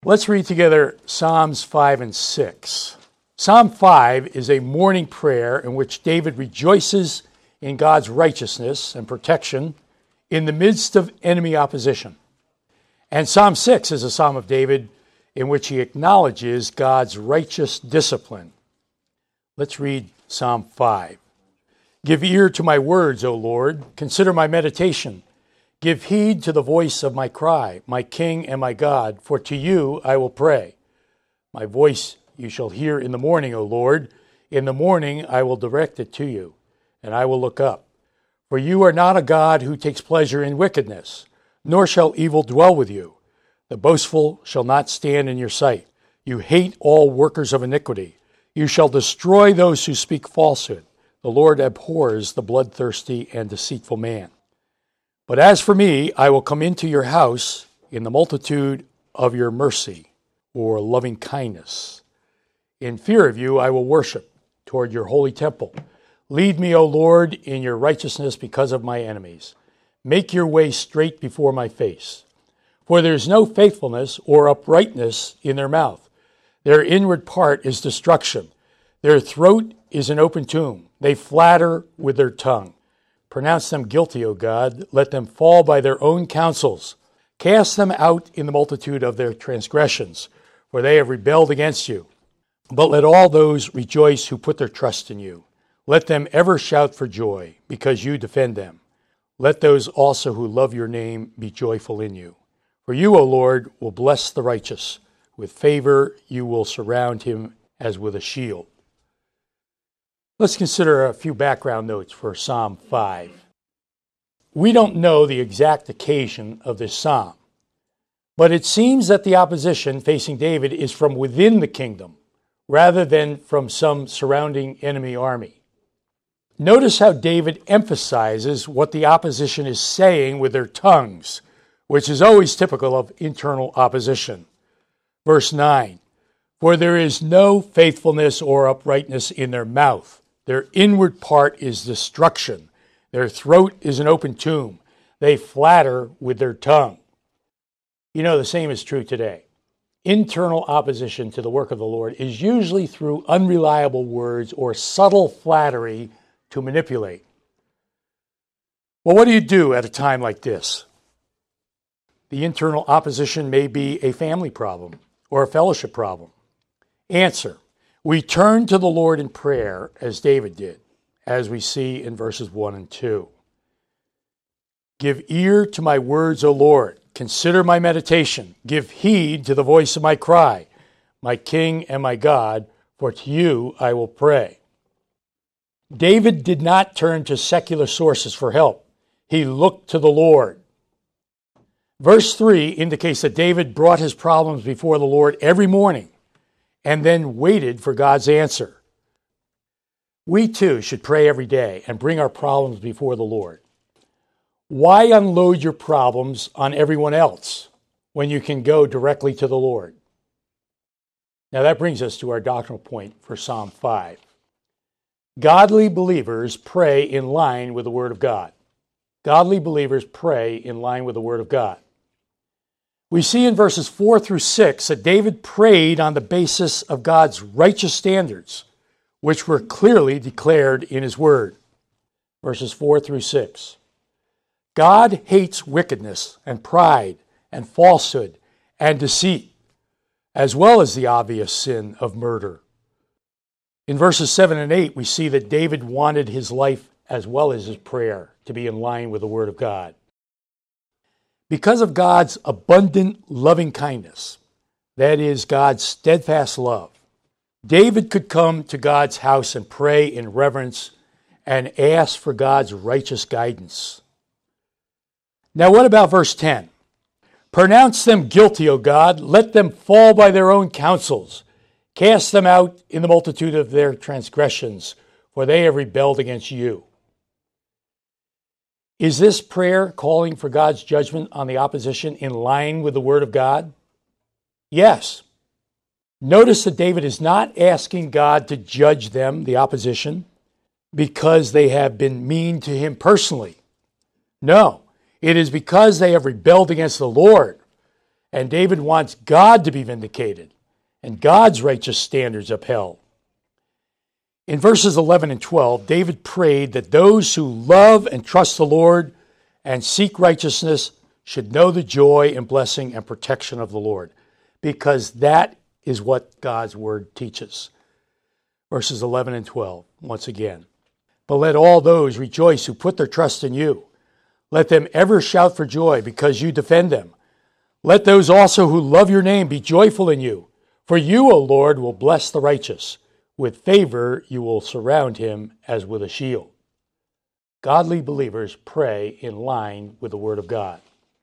Let's read together Psalms 5 and 6. Psalm 5 is a morning prayer in which David rejoices in God's righteousness and protection in the midst of enemy opposition. And Psalm 6 is a psalm of David in which he acknowledges God's righteous discipline. Let's read Psalm 5. Give ear to my words, O Lord. Consider my meditation. Give heed to the voice of my cry, my King and my God, for to you I will pray. My voice you shall hear in the morning, O Lord. In the morning I will direct it to you, and I will look up. For you are not a God who takes pleasure in wickedness, nor shall evil dwell with you. The boastful shall not stand in your sight. You hate all workers of iniquity. You shall destroy those who speak falsehood. The Lord abhors the bloodthirsty and deceitful man. But as for me, I will come into your house in the multitude of your mercy, or loving kindness. In fear of you, I will worship toward your holy temple. Lead me, O Lord, in your righteousness because of my enemies. Make your way straight before my face. For there is no faithfulness or uprightness in their mouth. Their inward part is destruction. Their throat is an open tomb. They flatter with their tongue. Pronounce them guilty, O God. Let them fall by their own counsels. Cast them out in the multitude of their transgressions, for they have rebelled against you. But let all those rejoice who put their trust in you. Let them ever shout for joy, because you defend them. Let those also who love your name be joyful in you. For you, O Lord, will bless the righteous. With favor you will surround him as with a shield. Let's consider a few background notes for Psalm 5. We don't know the exact occasion of this psalm, but it seems that the opposition facing David is from within the kingdom, rather than from some surrounding enemy army. Notice how David emphasizes what the opposition is saying with their tongues, which is always typical of internal opposition. Verse 9, for there is no faithfulness or uprightness in their mouth. Their inward part is destruction. Their throat is an open tomb. They flatter with their tongue. You know, the same is true today. Internal opposition to the work of the Lord is usually through unreliable words or subtle flattery to manipulate. Well, what do you do at a time like this? The internal opposition may be a family problem or a fellowship problem. Answer: we turn to the Lord in prayer as David did, as we see in verses 1 and 2. Give ear to my words, O Lord. Consider my meditation. Give heed to the voice of my cry, my King and my God, for to you I will pray. David did not turn to secular sources for help. He looked to the Lord. Verse 3 indicates that David brought his problems before the Lord every morning and then waited for God's answer. We too should pray every day and bring our problems before the Lord. Why unload your problems on everyone else when you can go directly to the Lord? Now that brings us to our doctrinal point for Psalm 5. Godly believers pray in line with the Word of God. Godly believers pray in line with the Word of God. We see in verses 4 through 6 that David prayed on the basis of God's righteous standards, which were clearly declared in his word. Verses 4 through 6. God hates wickedness and pride and falsehood and deceit, as well as the obvious sin of murder. In verses 7 and 8, we see that David wanted his life as well as his prayer to be in line with the Word of God. Because of God's abundant loving kindness, that is, God's steadfast love, David could come to God's house and pray in reverence and ask for God's righteous guidance. Now, what about verse 10? Pronounce them guilty, O God. Let them fall by their own counsels. Cast them out in the multitude of their transgressions, for they have rebelled against you. Is this prayer calling for God's judgment on the opposition in line with the Word of God? Yes. Notice that David is not asking God to judge them, the opposition, because they have been mean to him personally. No, it is because they have rebelled against the Lord, And David wants God to be vindicated and God's righteous standards upheld. In verses 11 and 12, David prayed that those who love and trust the Lord and seek righteousness should know the joy and blessing and protection of the Lord, because that is what God's word teaches. Verses 11 and 12, once again. But let all those rejoice who put their trust in you. Let them ever shout for joy because you defend them. Let those also who love your name be joyful in you. For you, O Lord, will bless the righteous. With favor you will surround him as with a shield. Godly believers pray in line with the Word of God.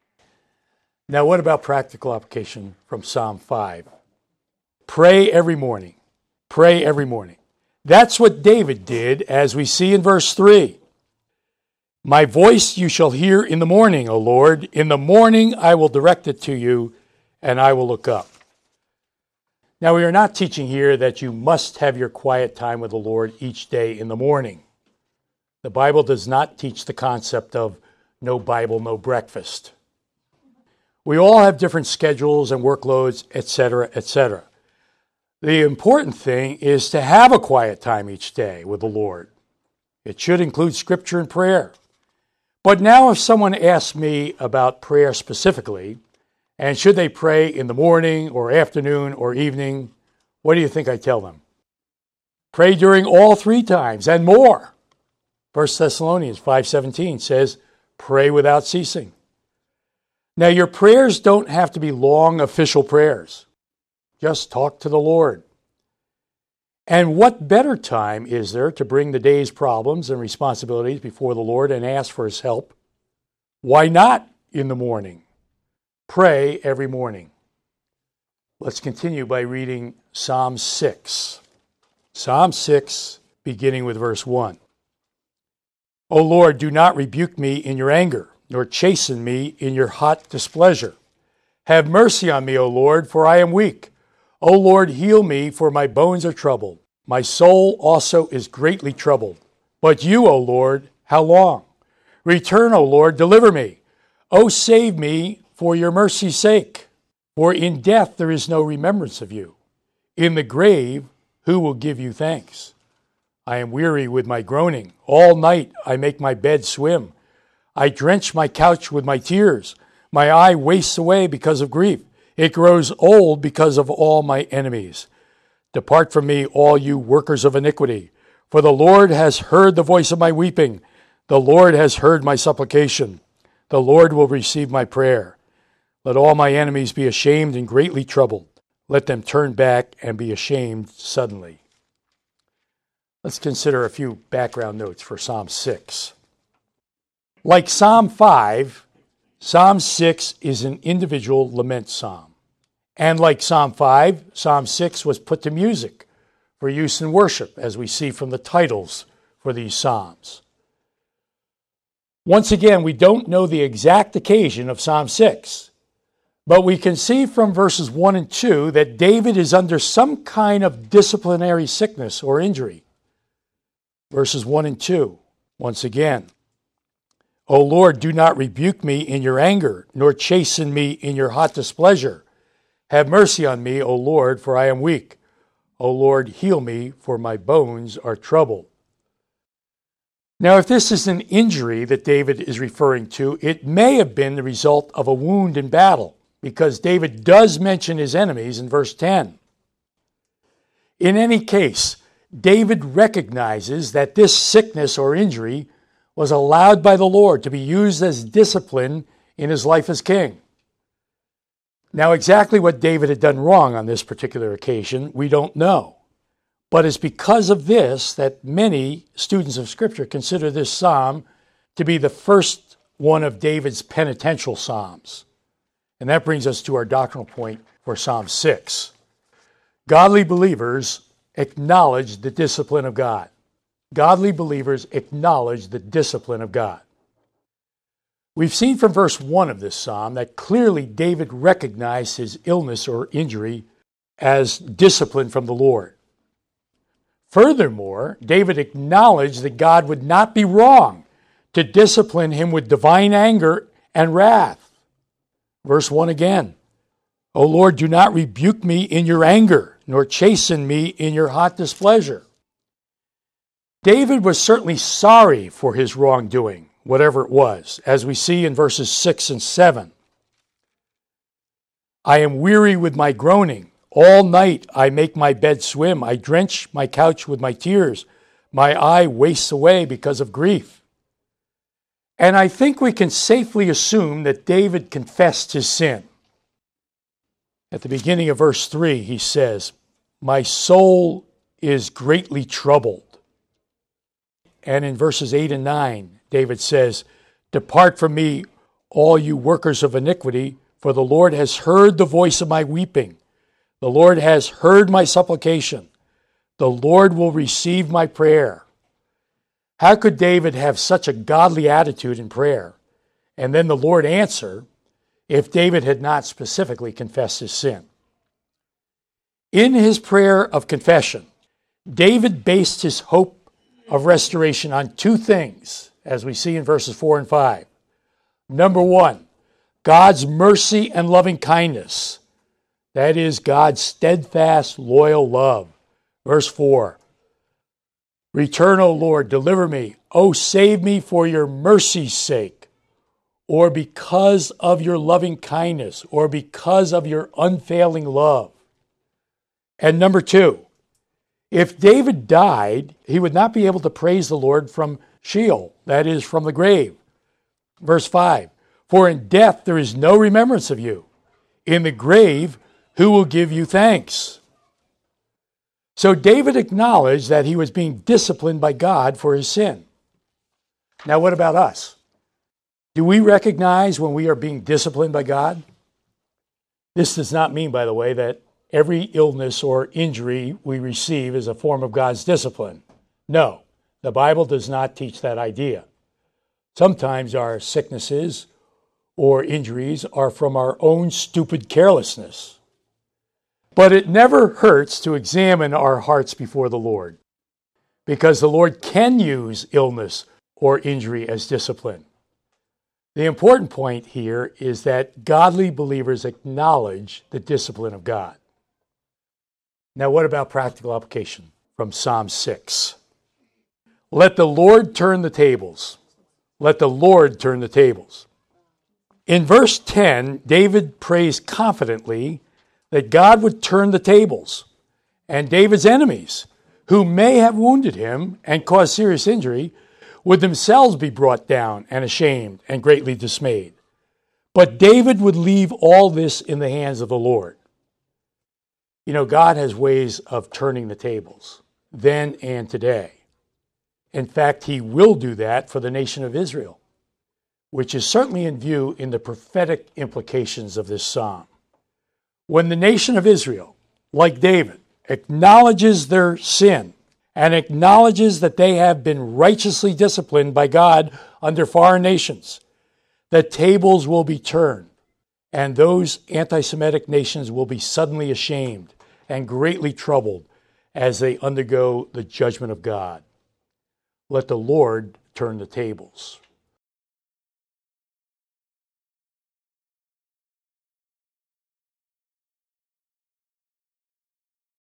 Now, what about practical application from Psalm 5? Pray every morning. Pray every morning. That's what David did, as we see in verse 3. My voice you shall hear in the morning, O Lord. In the morning I will direct it to you, and I will look up. Now, we are not teaching here that you must have your quiet time with the Lord each day in the morning. The Bible does not teach the concept of no Bible, no breakfast. We all have different schedules and workloads, etc., etc. The important thing is to have a quiet time each day with the Lord. It should include scripture and prayer. But now if someone asks me about prayer specifically, and should they pray in the morning or afternoon or evening, what do you think I tell them? Pray during all three times and more. 1 Thessalonians 5:17 says, pray without ceasing. Now your prayers don't have to be long official prayers. Just talk to the Lord. And what better time is there to bring the day's problems and responsibilities before the Lord and ask for his help? Why not in the morning? Pray every morning. Let's continue by reading Psalm 6. Psalm 6, beginning with verse 1. O Lord, do not rebuke me in your anger, nor chasten me in your hot displeasure. Have mercy on me, O Lord, for I am weak. O Lord, heal me, for my bones are troubled. My soul also is greatly troubled. But you, O Lord, how long? Return, O Lord, deliver me. O save me for your mercy's sake. For in death there is no remembrance of you. In the grave, who will give you thanks? I am weary with my groaning. All night I make my bed swim. I drench my couch with my tears. My eye wastes away because of grief. It grows old because of all my enemies. Depart from me, all you workers of iniquity. For the Lord has heard the voice of my weeping. The Lord has heard my supplication. The Lord will receive my prayer. Let all my enemies be ashamed and greatly troubled. Let them turn back and be ashamed suddenly. Let's consider a few background notes for Psalm 6. Like Psalm 5, Psalm 6 is an individual lament psalm. And like Psalm 5, Psalm 6 was put to music for use in worship, as we see from the titles for these psalms. Once again, we don't know the exact occasion of Psalm 6, but we can see from verses 1 and 2 that David is under some kind of disciplinary sickness or injury. Verses 1 and 2, once again. O Lord, do not rebuke me in your anger, nor chasten me in your hot displeasure. Have mercy on me, O Lord, for I am weak. O Lord, heal me, for my bones are troubled. Now, if this is an injury that David is referring to, it may have been the result of a wound in battle, because David does mention his enemies in verse 10. In any case, David recognizes that this sickness or injury was allowed by the Lord to be used as discipline in his life as king. Now, exactly what David had done wrong on this particular occasion, we don't know. But it's because of this that many students of Scripture consider this psalm to be the first one of David's penitential psalms. And that brings us to our doctrinal point for Psalm 6. Godly believers acknowledge the discipline of God. Godly believers acknowledge the discipline of God. We've seen from verse 1 of this psalm that clearly David recognized his illness or injury as discipline from the Lord. Furthermore, David acknowledged that God would not be wrong to discipline him with divine anger and wrath. Verse 1 again. O Lord, do not rebuke me in your anger, nor chasten me in your hot displeasure. David was certainly sorry for his wrongdoing, whatever it was, as we see in verses 6 and 7. I am weary with my groaning. All night I make my bed swim. I drench my couch with my tears. My eye wastes away because of grief. And I think we can safely assume that David confessed his sin. At the beginning of verse 3, he says, my soul is greatly troubled. And in verses 8 and 9, David says, depart from me, all you workers of iniquity, for the Lord has heard the voice of my weeping. The Lord has heard my supplication. The Lord will receive my prayer. How could David have such a godly attitude in prayer, and then the Lord answer, if David had not specifically confessed his sin? In his prayer of confession, David based his hope of restoration on two things, as we see in verses 4 and 5. Number one, God's mercy and loving kindness. That is God's steadfast, loyal love. Verse 4, return, O Lord, deliver me. O save me for your mercy's sake, or because of your loving kindness, or because of your unfailing love. And number two, if David died, he would not be able to praise the Lord from Sheol, that is, from the grave. Verse 5, for in death there is no remembrance of you. In the grave, who will give you thanks? So David acknowledged that he was being disciplined by God for his sin. Now, what about us? Do we recognize when we are being disciplined by God? This does not mean, by the way, that every illness or injury we receive is a form of God's discipline. No, the Bible does not teach that idea. Sometimes our sicknesses or injuries are from our own stupid carelessness. But it never hurts to examine our hearts before the Lord, because the Lord can use illness or injury as discipline. The important point here is that godly believers acknowledge the discipline of God. Now, what about practical application from Psalm 6? Let the Lord turn the tables. Let the Lord turn the tables. In verse 10, David prays confidently that God would turn the tables, and David's enemies, who may have wounded him and caused serious injury, would themselves be brought down and ashamed and greatly dismayed. But David would leave all this in the hands of the Lord. You know, God has ways of turning the tables, then and today. In fact, he will do that for the nation of Israel, which is certainly in view in the prophetic implications of this psalm. When the nation of Israel, like David, acknowledges their sin and acknowledges that they have been righteously disciplined by God under foreign nations, the tables will be turned, and those anti-Semitic nations will be suddenly ashamed and greatly troubled as they undergo the judgment of God. Let the Lord turn the tables.